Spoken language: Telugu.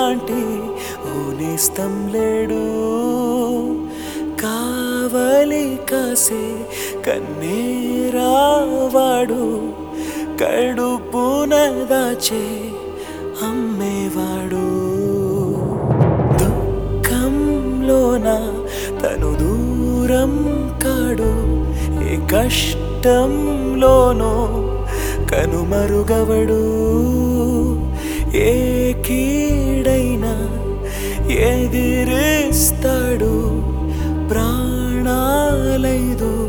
లాంటి ఓ నేస్తం లేడు, కావలి కాసే కన్నేరావాడు, కడుపున దాచే అమ్మేవాడు. దుఃఖంలోన తను దూరం కాడు, ఏ కష్టంలోనో కనుమరుగవడు. ఏ కీడైనా ఎదిరిస్తాడు, ప్రాణాలైదు